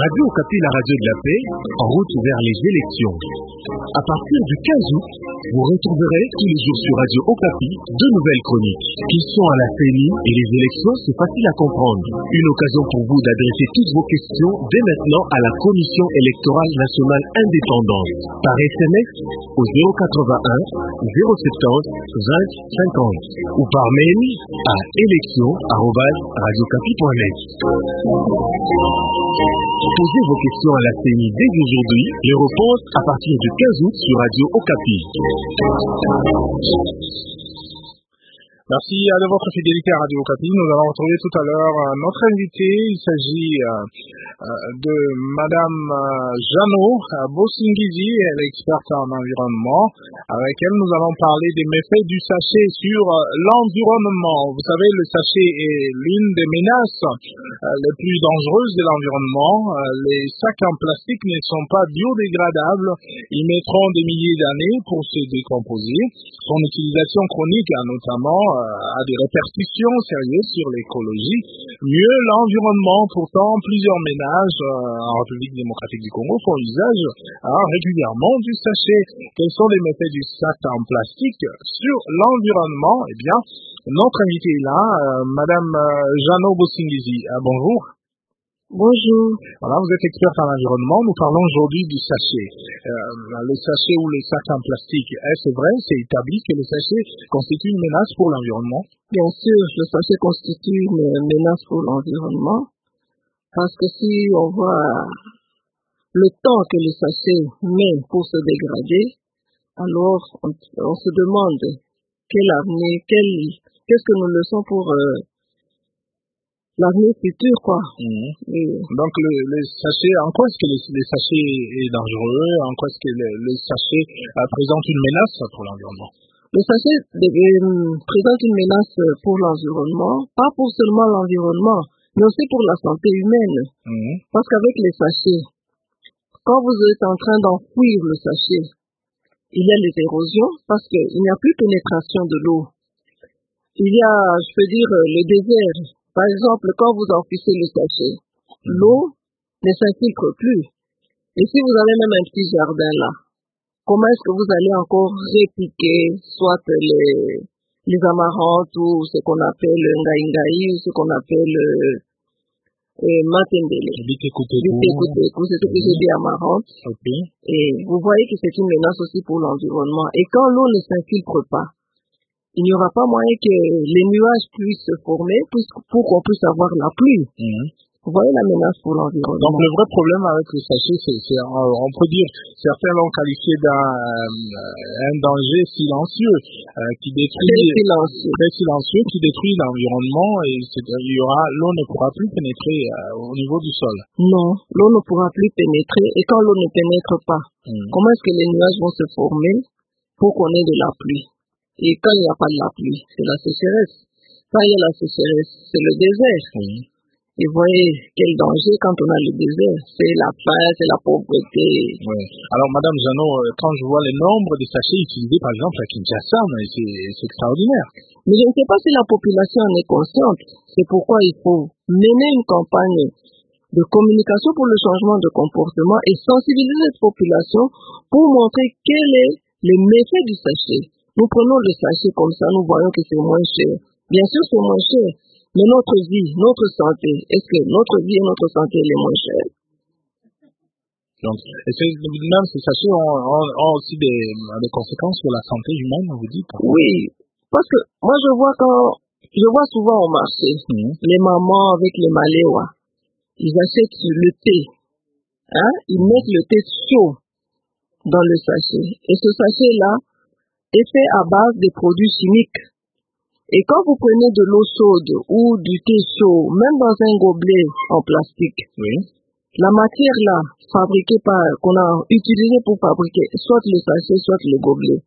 Radio Okapi, la radio de la paix, en route vers les élections. À partir du 15 août, vous retrouverez tous les jours sur Radio Okapi deux nouvelles chroniques. Qui sont à la CENI et les élections, c'est facile à comprendre. Une occasion pour vous d'adresser toutes vos questions dès maintenant à la Commission électorale nationale indépendante. Par SMS au 081 070 20 50 ou par mail à élection@radiocapi.net. Posez vos questions à la CENI dès aujourd'hui. Les réponses à partir du 15 août sur Radio Okapi. Merci de votre fidélité à Radio Okapi. Nous allons retrouver tout à l'heure notre invité. Il s'agit de Madame Jeannot Bossingizi, elle est experte en environnement. Avec elle, nous allons parler des méfaits du sachet sur l'environnement. Vous savez, le sachet est l'une des menaces les plus dangereuses de l'environnement. Les sacs en plastique ne sont pas biodégradables. Ils mettront des milliers d'années pour se décomposer. Son utilisation chronique a notamment des répercussions sérieuses sur l'écologie. Mieux, l'environnement. Pourtant, plusieurs ménages en République démocratique du Congo font usage régulièrement du sachet. Quels sont les méfaits du sac en plastique sur l'environnement? Eh bien, notre invité est là, Madame Jeannot Bossingizi. Bonjour. Bonjour. Voilà, vous êtes experte en environnement. Nous parlons aujourd'hui du sachet. Le sachet ou les sacs en plastique, est-ce vrai, c'est établi que le sachet constitue une menace pour l'environnement? Bien sûr, le sachet constitue une menace pour l'environnement parce que si on voit le temps que le sachet met pour se dégrader, alors on se demande quel avenir, qu'est-ce que nous laissons pour l'avenir futur, quoi. Donc, le sachet, en quoi est-ce que le sachet est dangereux? En quoi est-ce que le sachet présente une menace pour l'environnement? Le sachet présente une menace pour l'environnement, pas pour seulement l'environnement, mais aussi pour la santé humaine. Parce qu'avec les sachets, quand vous êtes en train d'enfouir le sachet, il y a les érosions parce qu'il n'y a plus pénétration de l'eau. Il y a, je peux dire, le désert. Par exemple, quand vous enfouissez le sachet, l'eau ne s'infiltre plus. Et si vous avez même un petit jardin là, comment est-ce que vous allez encore répliquer soit les amarantes ou ce qu'on appelle le ngaïngaï ou ce qu'on appelle matembele. Bité-couté-cou, c'est ce que j'ai dit amarantes. Okay. Et vous voyez que c'est une menace aussi pour l'environnement. Et quand l'eau ne s'infiltre pas, il n'y aura pas moyen que les nuages puissent se former pour qu'on puisse avoir la pluie. Vous voyez la menace pour l'environnement. Donc le vrai problème avec le sachet, c'est on peut dire, certains l'ont qualifié d'un danger silencieux qui détruit, très silencieux, qui détruit l'environnement et l'eau ne pourra plus pénétrer au niveau du sol. Non, l'eau ne pourra plus pénétrer et quand l'eau ne pénètre pas, comment est-ce que les nuages vont se former pour qu'on ait de la pluie? Et quand il n'y a pas de la pluie, c'est la sécheresse. Quand il y a la sécheresse, c'est le désert. Et vous voyez quel danger quand on a le désert. C'est la faim, c'est la pauvreté. Oui. Alors, Madame Jeannot, quand je vois le nombre de sachets utilisés, par exemple, à Kinshasa, c'est extraordinaire. Mais je ne sais pas si la population en est consciente. C'est pourquoi il faut mener une campagne de communication pour le changement de comportement et sensibiliser cette population pour montrer quel est le méfait du sachet. Nous prenons le sachet comme ça, nous voyons que c'est moins cher. Bien sûr, c'est moins cher. Mais notre vie, notre santé, est-ce que notre vie et notre santé est moins chère? Donc, même ces sachets ont aussi des conséquences sur la santé humaine, vous dites? Oui, parce que moi je vois souvent au marché, les mamans avec les maléwa, ils achètent le thé, ils mettent le thé chaud dans le sachet. Et ce sachet-là est fait à base de produits chimiques. Et quand vous prenez de l'eau chaude ou du thé chaud, même dans un gobelet en plastique, la matière là, qu'on a utilisée pour fabriquer, soit le sachet, soit le gobelet,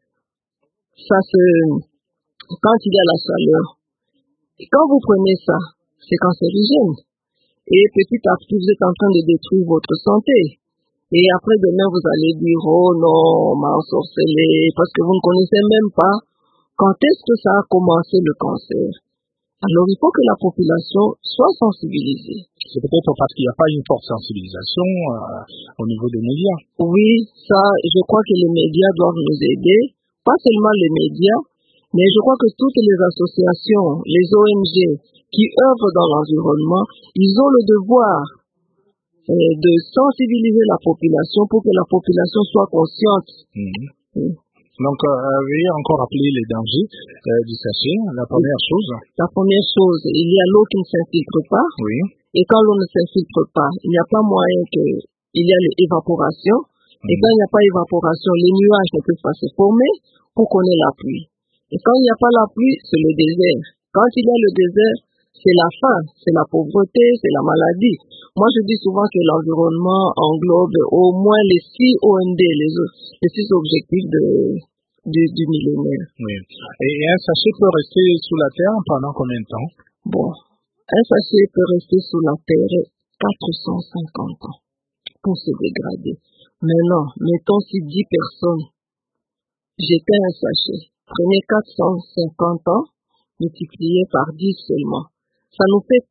quand il y a la chaleur, et quand vous prenez ça, c'est cancérigène. Et petit à petit, vous êtes en train de détruire votre santé. Et après demain, vous allez dire, oh non, on m'a ensorcelé, parce que vous ne connaissez même pas quand est-ce que ça a commencé le cancer. Alors, il faut que la population soit sensibilisée. C'est peut-être parce qu'il n'y a pas une forte sensibilisation au niveau des médias. Oui, ça, je crois que les médias doivent nous aider. Pas seulement les médias, mais je crois que toutes les associations, les ONG qui œuvrent dans l'environnement, ils ont le devoir de sensibiliser la population pour que la population soit consciente. Donc, veuillez encore rappeler les dangers du sachet. La première chose. La première chose, il y a l'eau qui ne s'infiltre pas. Oui. Et quand l'eau ne s'infiltre pas, il n'y a pas moyen qu'il y ait l'évaporation. Et quand il n'y a pas d'évaporation, les nuages ne peuvent pas se former pour qu'on ait la pluie. Et quand il n'y a pas la pluie, c'est le désert. Quand il y a le désert, c'est la faim, c'est la pauvreté, c'est la maladie. Moi, je dis souvent que l'environnement englobe au moins les 6 OND, les 6 objectifs du millénaire. Oui. Et un sachet peut rester sous la terre pendant combien de temps? Bon, un sachet peut rester sous la terre 450 ans pour se dégrader. Maintenant, mettons si 10 personnes jetaient un sachet, prenez 450 ans, multiplié par 10 seulement. Ça nous fait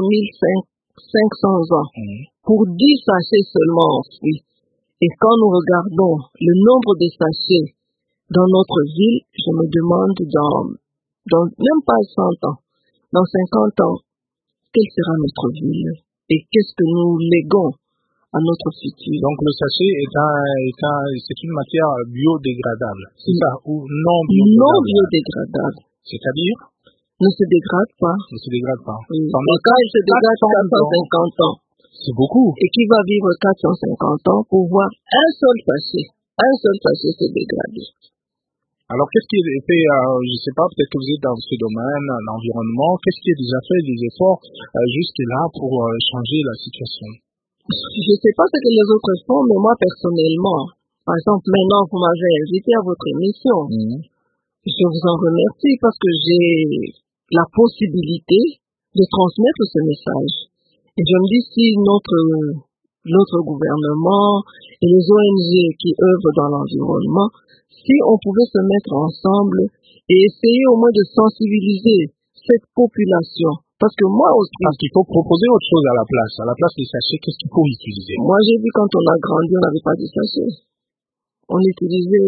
4500 ans pour 10 sachets seulement enfouis. Et quand nous regardons le nombre de sachets dans notre ville, je me demande dans même pas 100 ans, dans 50 ans, quelle sera notre ville et qu'est-ce que nous léguons à notre futur. Donc le sachet c'est une matière biodégradable, c'est ça, ou non biodégradable? Non biodégradable. C'est-à-dire? Ne se dégrade pas. Ne se dégrade pas. Oui. Et quand il se dégrade 450 ans, c'est beaucoup. Et qui va vivre 450 ans pour voir un seul sachet se dégrader. Alors qu'est-ce qui est fait, je ne sais pas, peut-être que vous êtes dans ce domaine, l'environnement, qu'est-ce qui est déjà fait, des efforts jusque-là pour changer la situation? Je ne sais pas ce que les autres font, mais moi personnellement, par exemple, maintenant vous m'avez invité à votre émission. Je vous en remercie parce que j'ai la possibilité de transmettre ce message. Et je me dis si notre gouvernement et les ONG qui œuvrent dans l'environnement, si on pouvait se mettre ensemble et essayer au moins de sensibiliser cette population. Parce que moi aussi... Parce qu'il faut proposer autre chose à la place. À la place des sachets, qu'est-ce qu'il faut utiliser? Moi j'ai vu quand on a grandi, on n'avait pas de sachets. On utilisait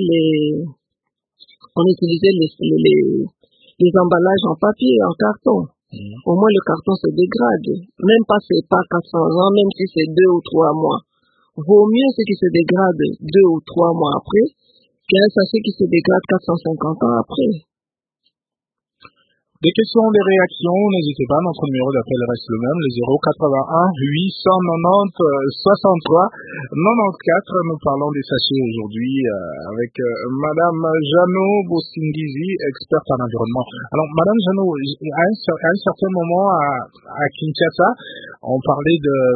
les emballages en papier, en carton. Au moins le carton se dégrade. Même pas c'est pas 400 ans, même si c'est 2 ou 3 mois. Vaut mieux ce qui se dégrade 2 ou 3 mois après qu'un sachet qui se dégrade 450 ans après. Des questions, des réactions, n'hésitez pas, notre numéro d'appel reste le même, le 081 890 63 94. Nous parlons des sachets aujourd'hui avec Madame Jeannot Bosingizi, experte en environnement. Alors, Madame Jeannot, à un certain moment à Kinshasa, on parlait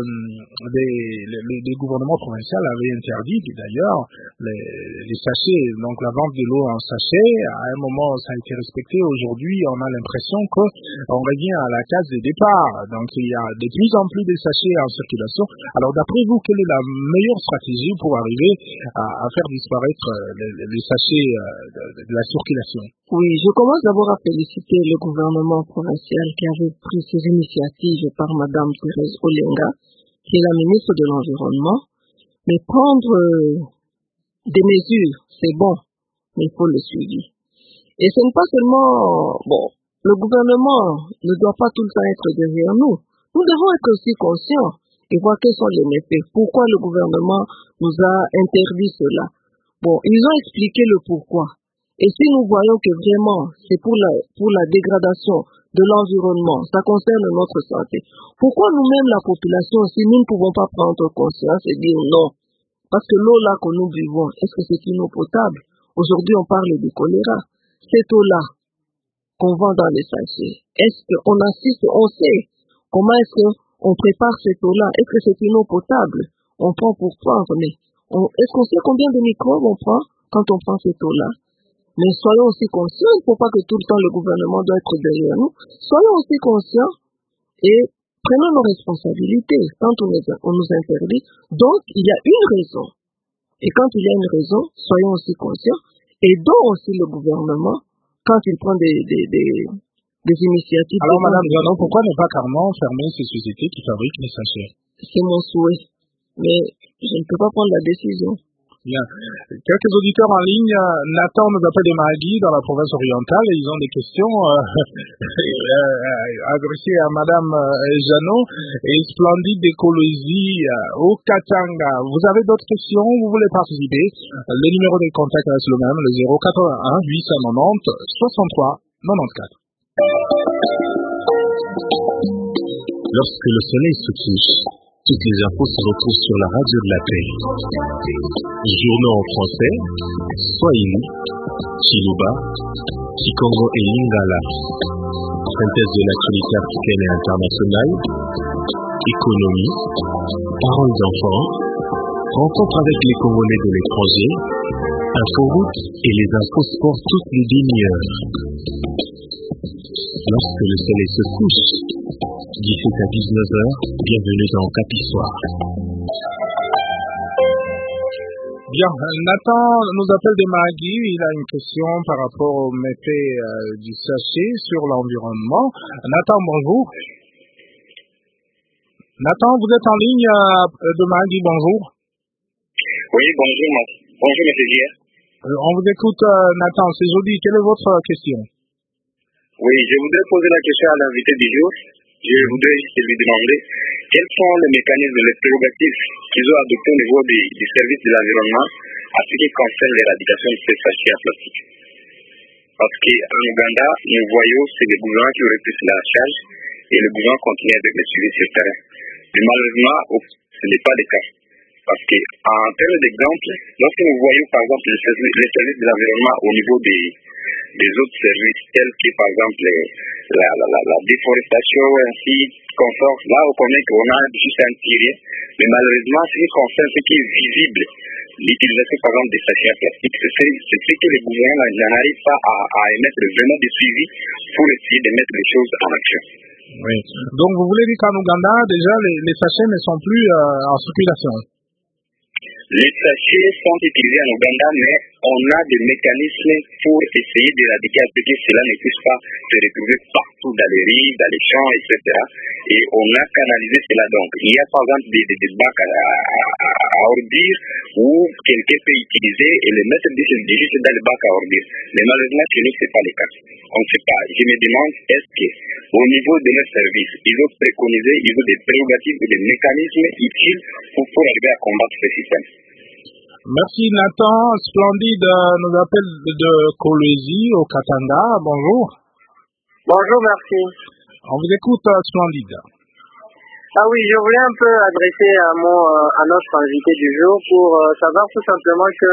des gouvernements provinciaux avaient interdit d'ailleurs les sachets, donc la vente de l'eau en sachet. À un moment, ça a été respecté. Aujourd'hui, on a l'impression qu'on revient à la case de départ. Donc, il y a de plus en plus de sachets en circulation. Alors, d'après vous, quelle est la meilleure stratégie pour arriver à faire disparaître les sachets de la circulation? Oui, je commence d'abord à féliciter le gouvernement provincial qui avait pris ces initiatives par Madame Thérèse Olenga, qui est la ministre de l'Environnement. Mais prendre des mesures, c'est bon, mais il faut le suivi. Et ce n'est pas seulement... le gouvernement ne doit pas tout le temps être derrière nous. Nous devons être aussi conscients et voir quels sont les méfaits. Pourquoi le gouvernement nous a interdit cela? Ils ont expliqué le pourquoi. Et si nous voyons que vraiment c'est pour la dégradation de l'environnement, ça concerne notre santé, pourquoi nous-mêmes, la population aussi, nous ne pouvons pas prendre conscience et dire non? Parce que l'eau là que nous buvons, est-ce que c'est une eau potable? Aujourd'hui, on parle du choléra. Cette eau-là qu'on vend dans les sachets, est-ce qu'on assiste, on sait comment est-ce qu'on prépare cette eau-là? Est-ce que c'est une eau potable? On prend pour prendre, mais est-ce qu'on sait combien de microbes on prend quand on prend cette eau-là? Mais soyons aussi conscients, il ne faut pas que tout le temps le gouvernement doit être derrière nous. Soyons aussi conscients et prenons nos responsabilités quand on nous interdit. Donc, il y a une raison. Et quand il y a une raison, soyons aussi conscients. Aidons aussi le gouvernement quand il prend des des initiatives. Alors, Madame Jano, pourquoi ne pas carrément fermer ces sociétés qui fabriquent les sachets? C'est mon souhait, mais je ne peux pas prendre la décision. Bien. Quelques auditeurs en ligne, Nathan nous appelle de Magui dans la province orientale et ils ont des questions adressées à Madame Jano et Splendide d'écologie au Katanga. Vous avez d'autres questions? Vous voulez participer? Le numéro de contact reste le même, le 081 890 63 94. Lorsque le soleil se couche, toutes les infos se retrouvent sur la radio de la paix. Journaux en français, Swahili, Chiluba, Kikongo et Lingala. Synthèse de l'actualité africaine et internationale, économie, paroles d'enfants, rencontres avec les Congolais de l'étranger, inforoute et les infos sport toutes les demi-heures. Lorsque le soleil se couche, 17 à 19h, bienvenue dans Okapi Soir. Bien, Nathan nous appelle de Magui, il a une question par rapport au méfait du sachet sur l'environnement. Nathan, bonjour. Nathan, vous êtes en ligne de Magui, bonjour. Oui, bonjour, bonjour M. Guerre. On vous écoute, Nathan, c'est joli. Quelle est votre question? Oui, je voudrais poser la question à l'invité du jour. Je voudrais lui demander quels sont les mécanismes, les prérogatives qu'ils ont adoptés au niveau du service de l'environnement à ce qui concerne l'éradication de ces sachets en plastique. Parce qu'en Ouganda, nous voyons c'est les gouvernements qui ont repris la charge et le gouvernement continue avec le suivi sur le terrain. Mais malheureusement, ce n'est pas le cas. Parce qu'en termes d'exemple, lorsque nous voyons par exemple les services de l'environnement au niveau des autres services tels que par exemple la déforestation ainsi consort, là on connaît qu'on a juste un tiré, mais malheureusement ce qui concerne ce qui est visible, l'utilisation par exemple des sachets en plastique, c'est ce que les gouvernements n'arrivent pas à émettre vraiment des suivis pour essayer de mettre les choses en action. Oui. Donc vous voulez dire qu'en Ouganda déjà les sachets ne sont plus en circulation? Les sachets sont utilisés en Ouganda, mais on a des mécanismes pour essayer d'éradiquer à ce que cela ne puisse pas se retrouver partout dans les rives, dans les champs, etc. Et on a canalisé cela donc. Il y a par exemple des bacs à ordures où quelqu'un peut utiliser et les mettre juste dans le bac à ordures. Mais malheureusement, chez nous, ce n'est pas le cas. On ne sait pas. Je me demande, est-ce qu'au niveau de nos services, ils ont préconisé, ils ont des prérogatives et des mécanismes utiles pour arriver à combattre ce système. Merci Nathan. Splendide nous appelle de Kolwezi au Katanga. Bonjour. Bonjour, merci. On vous écoute, Splendide. Ah oui, je voulais un peu adresser un mot à notre invité du jour pour savoir tout simplement que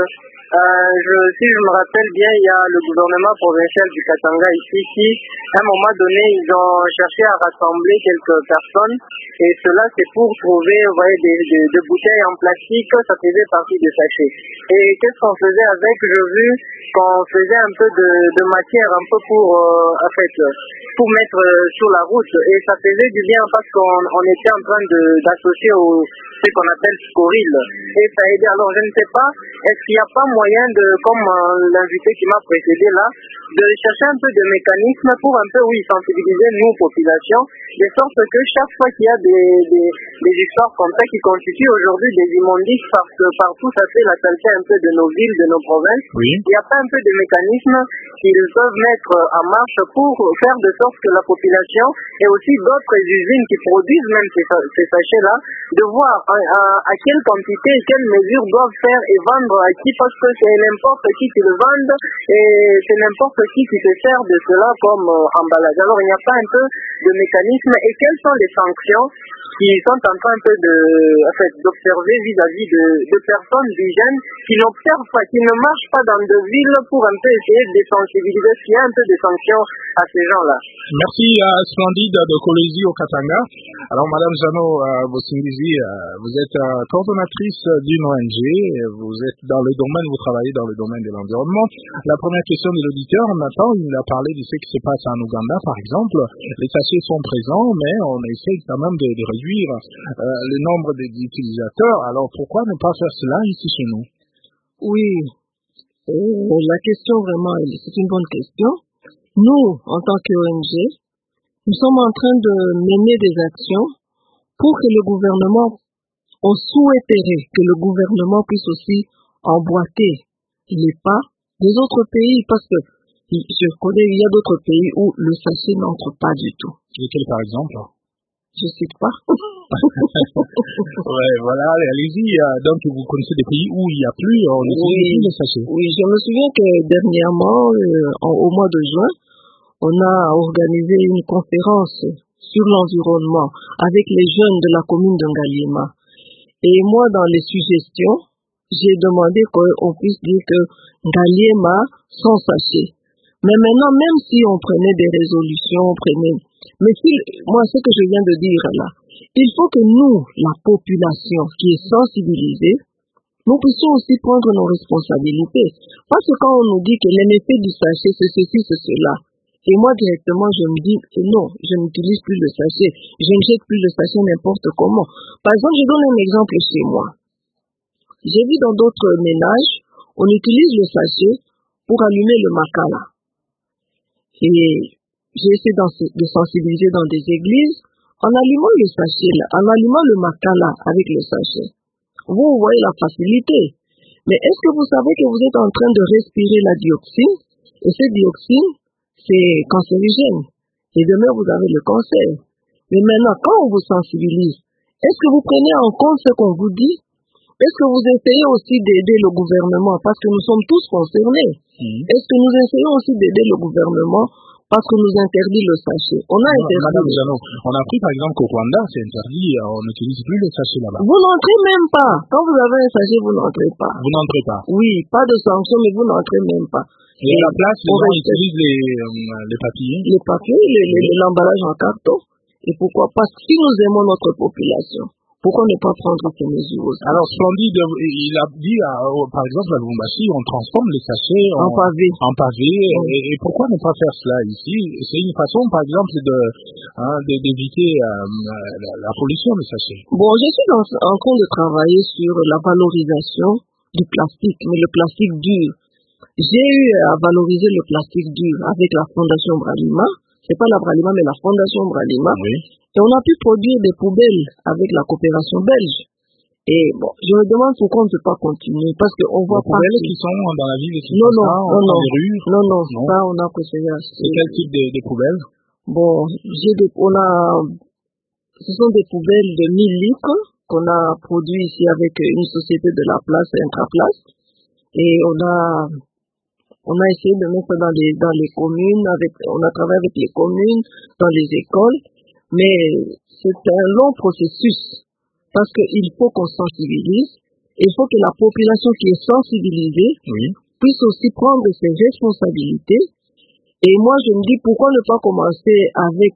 si je me rappelle bien, il y a le gouvernement provincial du Katanga ici qui, à un moment donné, ils ont cherché à rassembler quelques personnes et cela c'est pour trouver, vous voyez, des bouteilles en plastique, ça faisait partie des sachets. Et qu'est-ce qu'on faisait avec? J'ai vu qu'on faisait un peu de matière un peu pour mettre sur la route et ça faisait du bien parce qu'on était en train d'associer ce qu'on appelle scoril et ça a aidé. Alors je ne sais pas, est-ce qu'il n'y a pas moyen de, comme l'invité qui m'a précédé là, de chercher un peu de mécanismes pour un peu, sensibiliser nous, populations, de sorte que chaque fois qu'il y a des histoires comme ça qui constituent aujourd'hui des immondices parce que partout ça fait la saleté un peu de nos villes, de nos provinces, oui. Il n'y a pas un peu de mécanismes qu'ils peuvent mettre en marche pour faire de sorte que la population et aussi d'autres usines qui produisent même ces sachets-là, de voir à quelle quantité et quelles mesures doivent faire et vendre à qui, parce que c'est n'importe qui le vende et c'est n'importe qui se sert de cela comme emballage. Alors il n'y a pas un peu de mécanisme et quelles sont les sanctions qui sont en train un peu d'observer vis-à-vis de personnes, d'hygiène qui n'observent pas, qui ne marchent pas dans de villes pour un peu essayer de sensibiliser s'il y a un peu de sanctions à ces gens-là. Merci Splendide de Kolwezi au Katanga. Alors Madame Jano Bosingizi, vous êtes coordonnatrice d'une ONG, vous êtes dans le domaine, vous travaillez dans le domaine de l'environnement. La première question de l'auditeur, maintenant, il a parlé de ce qui se passe en Ouganda par exemple. Les sachets sont présents, mais on essaie quand même de réduire le nombre d'utilisateurs. Alors pourquoi ne pas faire cela ici chez nous? Oui, la question vraiment, c'est une bonne question. Nous, en tant qu'ONG, nous sommes en train de mener des actions pour que le gouvernement, on souhaiterait que le gouvernement puisse aussi emboîter les pas des autres pays, parce que je connais, il y a d'autres pays où le sachet n'entre pas du tout. Lesquels par exemple? Je ne cite pas. Ouais, voilà, allez-y. Donc, vous connaissez des pays où il n'y a plus, on utilise plus le sachet. Oui, je me souviens que dernièrement, au mois de juin, on a organisé une conférence sur l'environnement avec les jeunes de la commune de Ngaliema. Et moi, dans les suggestions, j'ai demandé qu'on puisse dire que Ngaliema sans sachet. Mais maintenant, même si on prenait des résolutions, moi, ce que je viens de dire là, il faut que nous, la population qui est sensibilisée, nous puissions aussi prendre nos responsabilités. Parce que quand on nous dit que les méfaits du sachet, c'est ceci, c'est cela, et moi directement je me dis non, je n'utilise plus le sachet, je ne jette plus le sachet n'importe comment. Par exemple, je donne un exemple chez moi. J'ai vu dans d'autres ménages, on utilise le sachet pour allumer le makala. Et j'ai essayé de sensibiliser dans des églises en allumant le sachet, en allumant le makala avec le sachet. Vous voyez la facilité. Mais est-ce que vous savez que vous êtes en train de respirer la dioxine? Et cette dioxine, c'est cancérigène. Et demain, vous avez le cancer. Mais maintenant, quand on vous sensibilise, est-ce que vous prenez en compte ce qu'on vous dit? Est-ce que vous essayez aussi d'aider le gouvernement? Parce que nous sommes tous concernés. Est-ce que nous essayons aussi d'aider le gouvernement parce qu'on nous interdit le sachet? On a interdit. Madame Jano, on a appris par exemple qu'au Rwanda, c'est interdit, on n'utilise plus le sachet là-bas. Vous n'entrez même pas. Quand vous avez un sachet, vous n'entrez pas. Vous n'entrez pas? Oui, pas de sanction, mais vous n'entrez même pas. Et à la place, les gens utilisent les papiers? Les papiers, l'emballage en carton. Et pourquoi pas? Si nous aimons notre population, pourquoi ne pas prendre ces mesures aussi? Alors, Splendide, il a dit, par exemple, à Lubumbashi, on transforme les sachets en pavé. Et pourquoi ne pas faire cela ici? C'est une façon, par exemple, d'éviter la pollution des sachets. Bon, je suis en train de travailler sur la valorisation du plastique, mais le plastique dur. J'ai eu à valoriser le plastique dur avec la Fondation Bralima. C'est pas la Bralima, mais la Fondation Bralima. Oui. Et on a pu produire des poubelles avec la coopération belge. Et bon, je me demande pourquoi on ne peut pas continuer, parce qu'on voit pas. Les poubelles qui sont dans la ville et qui non, dans les rues? Non, ça on a conseillé. Et quel type de poubelles? Bon, ce sont des poubelles de 1000 litres qu'on a produit ici avec une société de la place, Intraplace. Et on a essayé de mettre dans les communes, on a travaillé avec les communes, dans les écoles, mais c'est un long processus, parce qu'il faut qu'on sensibilise, et il faut que la population qui est sensibilisée puisse aussi prendre ses responsabilités. Et moi, je me dis, pourquoi ne pas commencer avec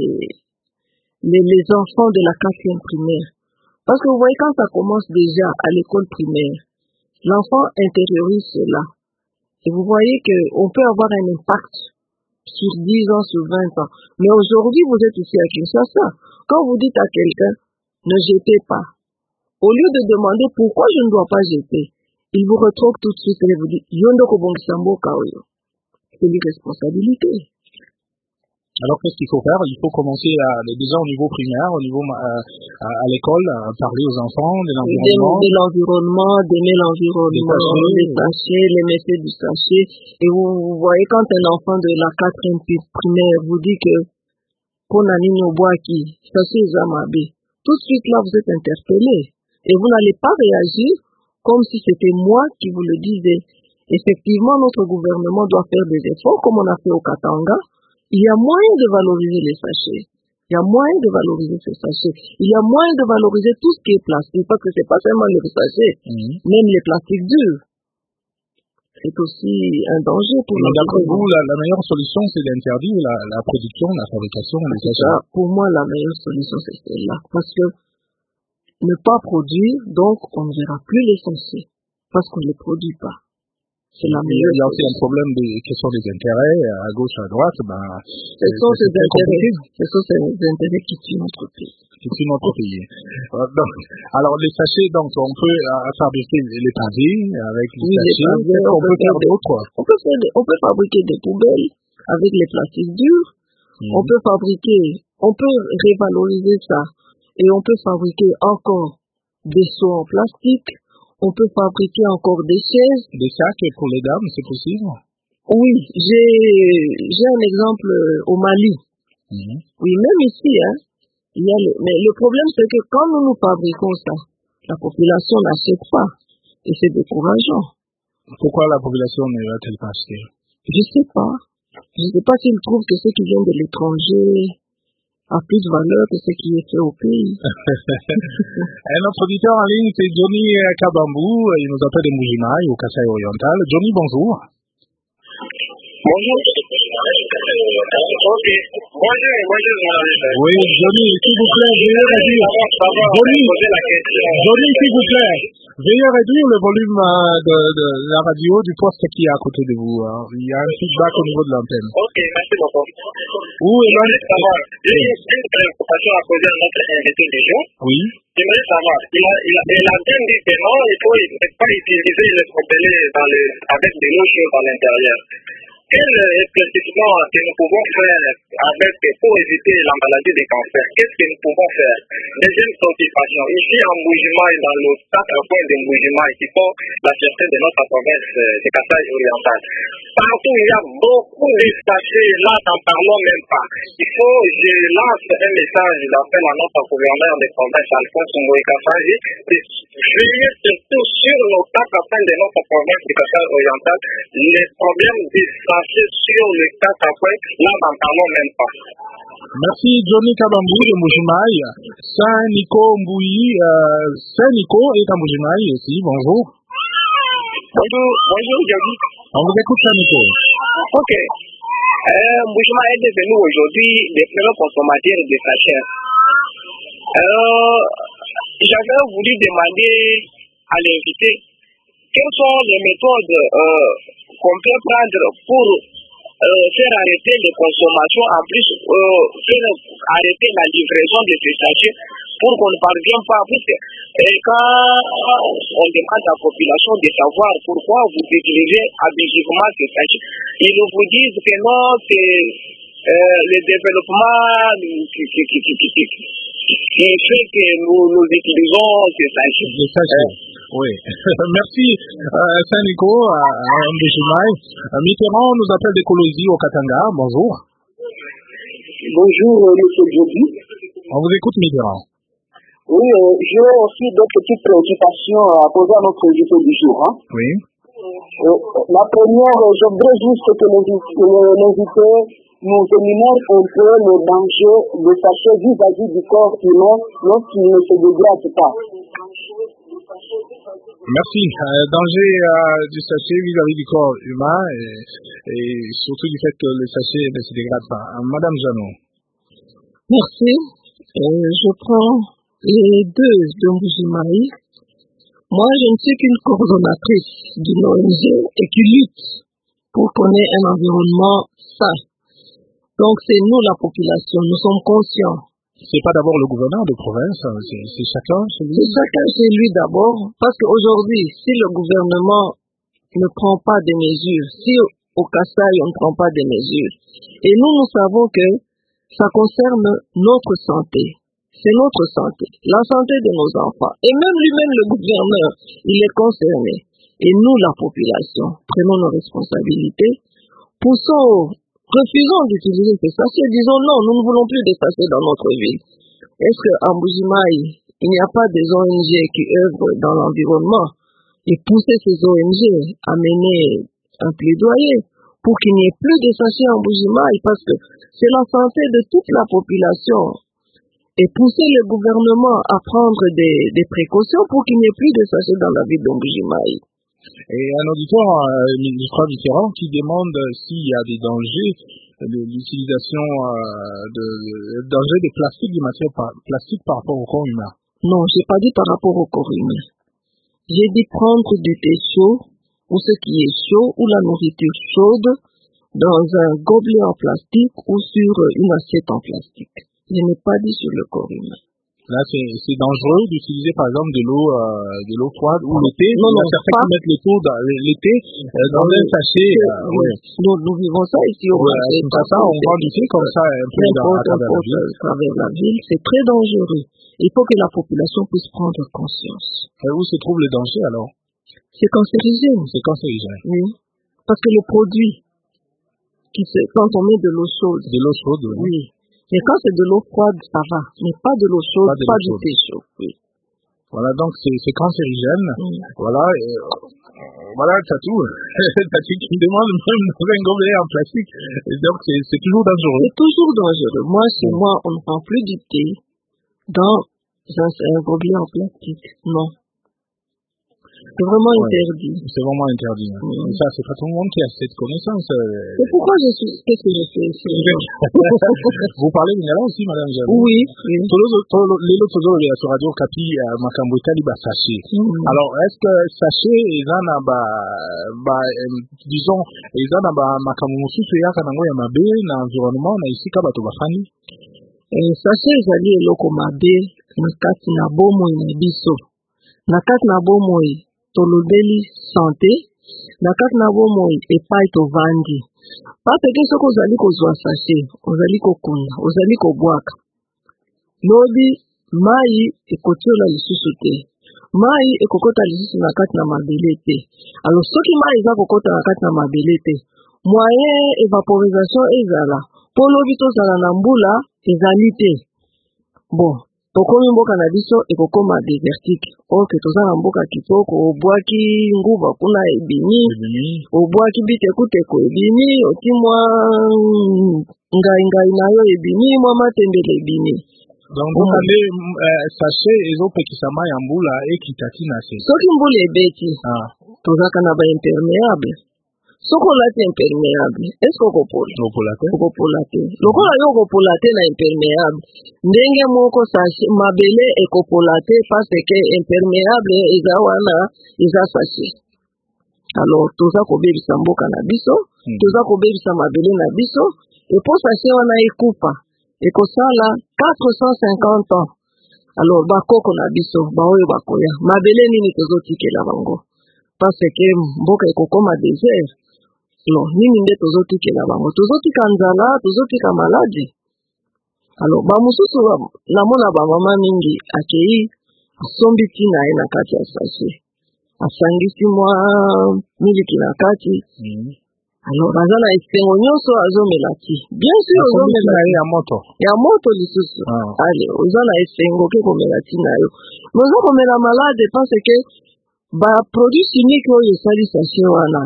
les enfants de la 4e primaire? Parce que vous voyez, quand ça commence déjà à l'école primaire, l'enfant intériorise cela. Et vous voyez qu'on peut avoir un impact sur 10 ans, sur 20 ans. Mais aujourd'hui, vous êtes ici à Kinshasa. Quand vous dites à quelqu'un, ne jetez pas, au lieu de demander pourquoi je ne dois pas jeter, il vous retrouve tout de suite et vous dit, Yondoko Bongisambo Kaoyo. C'est l'irresponsabilité. Alors, qu'est-ce qu'il faut faire? Il faut commencer déjà au niveau primaire, au niveau à l'école, à parler aux enfants de l'environnement. D'aimer l'environnement, les sachets, les méfaits du sachet. Et vous voyez, quand un enfant de la 4e primaire vous dit que Konani Noboaki, sachet Zamabe, tout de suite là, vous êtes interpellé. Et vous n'allez pas réagir comme si c'était moi qui vous le disais. Effectivement, notre gouvernement doit faire des efforts, comme on a fait au Katanga. Il y a moyen de valoriser les sachets. Il y a moyen de valoriser ces sachets. Il y a moyen de valoriser tout ce qui est plastique, parce que c'est pas seulement les sachets, même les plastiques durs. C'est aussi un danger pour nous. D'après vous, la meilleure solution, c'est d'interdire la production, la fabrication des sachets. Pour moi, la meilleure solution, c'est celle-là. Parce que ne pas produire, donc on ne verra plus les sachets, parce qu'on ne les produit pas. C'est la meilleure. Il y a aussi un problème de question des intérêts, à gauche, à droite. Ce sont ces intérêts qui tuent notre pays. Alors, les sachets, donc, on peut fabriquer les pavés avec les sachets. On peut faire d'autres. On peut fabriquer des poubelles avec les plastiques durs. On peut révaloriser ça et on peut fabriquer encore des seaux en plastique, on peut fabriquer encore des chaises. Des sacs pour les dames, c'est possible? Oui, j'ai un exemple au Mali. Oui, même ici, mais le problème c'est que quand nous fabriquons ça, la population n'achète pas et c'est décourageant. Pourquoi la population ne va-t-elle pas acheter? Je sais pas s'ils trouvent que ce qui vient de l'étranger a plus de valeur que ce qui est fait au pays. Un autre auditeur en ligne, c'est Johnny Kabambou. Il nous appelle de Mbujimayi, au Kasaï oriental. Johnny, bonjour. Bonjour. Ok. Bonjour. Oui, Johnny, s'il vous plaît, veuillez réduire. Johnny, s'il vous plaît, veuillez réduire le volume de la radio du poste qui est à côté de vous. Il y a un feedback au niveau de l'antenne. Ok, merci beaucoup. J'ai une préoccupation à poser à notre invité du jour. Oui. J'aimerais savoir, il a bien dit que non, il ne faut pas utiliser le propellé avec de l'eau chaude à l'intérieur. Quel est spécifiquement que nous pouvons faire pour éviter la maladie des cancers? Qu'est-ce que nous pouvons faire? Deuxième préoccupation, ici en Mbujimayi, dans le 4 points de Mbujimayi, qui sont la fierté de notre province de Kasaï oriental. Partout, il y a beaucoup de sachets, là, n'en parlons même pas. Je lance un message d'appel à notre gouverneur de province, Alphonse Ngoï Kasaï, de veiller surtout sur nos 4 points de notre province de Kasaï oriental, les problèmes des sachets sur les 4 points, là, n'en parlons même pas. Merci Johnny Kabambou de Mbujimayi. Saint-Nico est à Mbujimayi aussi. Bonjour. Bonjour Johnny. On vous écoute, Saint-Nico. Ok. Mbujimayi est devenu aujourd'hui des premiers consommateurs de sachets. J'avais voulu demander à l'invité quelles sont les méthodes qu'on peut prendre pour faire arrêter les consommations, en plus faire arrêter la livraison de ces sachets pour qu'on ne parvienne pas. Parce que quand on demande à la population de savoir pourquoi vous utilisez abusivement ces sachets, ils vous disent que non, c'est le développement qui fait que nous utilisons ces sachets. Oui. Merci Saint-Nico à Mbujimayi. Mitterrand nous appelle d'Écologie au Katanga. Bonjour. Bonjour monsieur Djoudi. On vous écoute Mitterrand. Oui, j'ai aussi deux petites préoccupations à poser à notre invité du jour. Oui. La première, je voudrais juste que l'invité nous énumère un peu le danger des sachets vis-à-vis du corps humain lorsqu'il ne se dégrade pas. Merci. Danger du sachet vis-à-vis du corps humain et surtout du fait que le sachet ne se dégrade pas. Madame Janot. Merci. Je prends les deux de Mbujimayi. Moi, je ne suis qu'une coordonnatrice d'une ONG et qui lutte pour qu'on ait un environnement sain. Donc, c'est nous, la population, nous sommes conscients. C'est pas d'abord le gouverneur de province, c'est chacun chez lui? C'est chacun chez lui d'abord, parce qu'aujourd'hui, si le gouvernement ne prend pas des mesures, si au Kasaï on ne prend pas des mesures, et nous savons que ça concerne notre santé. C'est notre santé, la santé de nos enfants. Et même lui-même, le gouverneur, il est concerné. Et nous, la population, prenons nos responsabilités, refusons d'utiliser ces sachets, disons non, nous ne voulons plus des sachets dans notre ville. Est-ce qu'à Mbujimayi, il n'y a pas des ONG qui œuvrent dans l'environnement et pousser ces ONG à mener un plaidoyer pour qu'il n'y ait plus de sachets en Mbujimayi, parce que c'est la santé de toute la population. Et pousser le gouvernement à prendre des précautions pour qu'il n'y ait plus de sachets dans la ville de Mbujimayi. Et un auditeur, Ministre Mitterrand, qui demande s'il y a des dangers de l'utilisation dangers des plastiques, des matières plastiques par rapport au corps humain. Non, je n'ai pas dit par rapport au corps humain. J'ai dit prendre du thé chaud, ou ce qui est chaud, ou la nourriture chaude, dans un gobelet en plastique ou sur une assiette en plastique. Je n'ai pas dit sur le corps humain. Là, c'est dangereux d'utiliser, par exemple, de l'eau froide ou l'été. Non, il y a certains qui mettent l'été dans un sachet. Nous vivons ça ici au Marché. Ça, on vend du thé comme ça, un peu à travers la ville. C'est très dangereux. Il faut que la population puisse prendre conscience. Et où se trouve le danger, alors? C'est cancérigène. C'est cancérigène. Oui. Parce que le produit, quand on met de l'eau chaude. De l'eau chaude, oui. Mais quand c'est de l'eau froide, ça va. Mais pas de l'eau chaude, pas du thé chaud. Oui. Voilà, donc c'est cancérigène. Voilà, voilà, t'as tout. T'as tout qui me demande même dans un gobelet en plastique. Et donc c'est toujours dangereux. C'est toujours dangereux. Moi, chez moi, on ne prend plus du thé dans un gobelet en plastique. Non. C'est vraiment interdit. C'est vraiment interdit. Ça, c'est pas tout le monde qui a cette connaissance. Et pourquoi qu'est-ce que je fais ici? Vous parlez lingala aussi, madame Janou? Oui. Lelo tozoloba sur Radio Okapi makambo etali basachet. Alors, est-ce que sachet eza na disons eza na makambo mosusu eyaka nango ya mabe na environnement na esika bato bafandi? Sachet ezali eloko mabe na kati na bomoi na biso. Na kati na bomoi tolobeli santé, na kati na bomoi epai tovandi. Parce que soki ozali kozwa sachet, ozali kokunda, ozali kobwaka. Lobi mai ekotiola lisusu te. Mai ekokota lisusu na kati na mabele te. Alors soki mai eza kokota na kati na mabele te, moyen évaporisation ezala. Po lobi tozala na mbula ezali te. Bon. Tokomi mboka na biso ekokoma désertique. Ok, toza na mboka kitoko, obwaki nguba kuna ebimi, obwaki bitekuteko ebimi, otimwa ngai na yo ebimi, mwa matembele ebimi. Donc, sachet ezopekisa mai ya mbula ekitati na se. Soki mbula ebeti, tozaka na ba imperméable. Soko olati imperméable, est-ce que okopola te? Lokola yo okopola te na imperméable, ndenge moko sachet mabele ekopola te parce que imperméable eza wana eza sachet. Alors toza kobebisa mboka na biso, toza kobebisa mabele na biso, et pour sachet wana ekufa, ekosala 450 ans. Alors bakoko na biso, baoyo bakoya, mabele nini tozotikela bango? Parce que mboka ekokoma désert. Non, nini nde tozotikela bango? Tozotika nzala, tozotika maladi. Alors, bamususu namona ba mama mingi akei asombi tina ye na kati ya sachet. Asangisi mwa miliki na kati. Alors, aza na esengo nyonso azomela ti. Bien sûr, azomela ya moto. Ya moto lisusu. Allez, oza na esengo ke komela ti na yo. Oza komela malade parce que ba produit chimique oyo esali sachet wana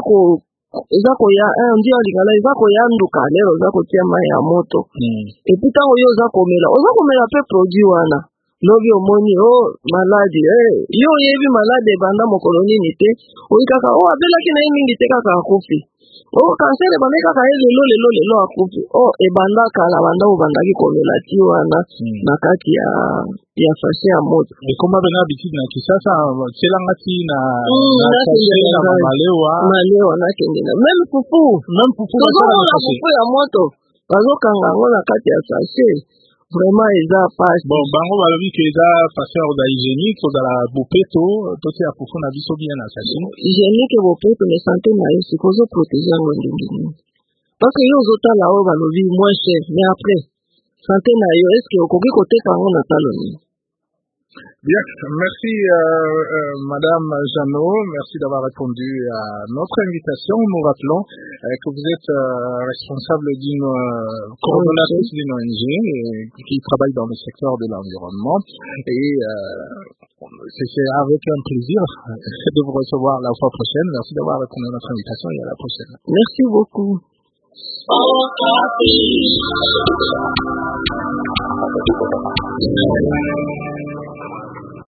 eza koya ndio alingala eza koyanduka lero eza kotia mai ya moto. Et puis tango yo oza komela pe produit wana. Lobi omoni maladi yo yebi malade banda mokolo nini te oyi kaka abelaki na ye mingi te kaka akufi. Cancer ebandaki kaka ye lelo akufi. Ebanda kala banda obandaki komela ti wana na kati ya sachet ya moto. Ekoma bena habitude na kisasa selanga ti na sachet na malewa nakende na même fufu tozomona fufu ya moto bazokanga yango na kati ya sachet. Vraiment eza page. Bon, bango balobi ke eza facteur hygiénique tozala bopeto tosi ya fufu na biso bien na sachet. Hygiénique bopeto mais santé na yo sikozo protéger yango ndenge nini. Parce que yo ozotala oyo balobi moins cher mais après santé na yo est-ce que okoki koteka yango na talo nini? Bien, merci Madame Janou, merci d'avoir répondu à notre invitation. Nous rappelons que vous êtes responsable d'une coordonnatrice d'une ONG qui travaille dans le secteur de l'environnement et c'est avec un plaisir de vous recevoir la fois prochaine. Merci d'avoir répondu à notre invitation et à la prochaine. Merci beaucoup. Okapi.